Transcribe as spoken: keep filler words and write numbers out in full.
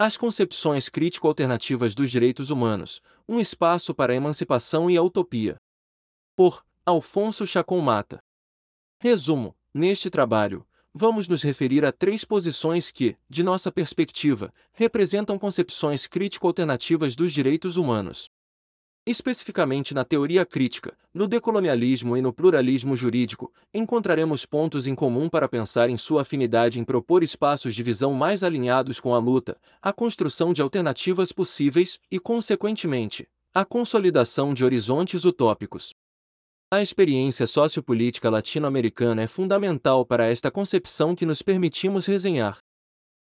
As concepções crítico-alternativas dos direitos humanos, um espaço para a emancipação e a utopia. Por Alfonso Chacon Mata. Resumo: neste trabalho, vamos nos referir a três posições que, de nossa perspectiva, representam concepções crítico-alternativas dos direitos humanos. Especificamente na teoria crítica, no decolonialismo e no pluralismo jurídico, encontraremos pontos em comum para pensar em sua afinidade em propor espaços de visão mais alinhados com a luta, a construção de alternativas possíveis e, consequentemente, a consolidação de horizontes utópicos. A experiência sociopolítica latino-americana é fundamental para esta concepção que nos permitimos resenhar.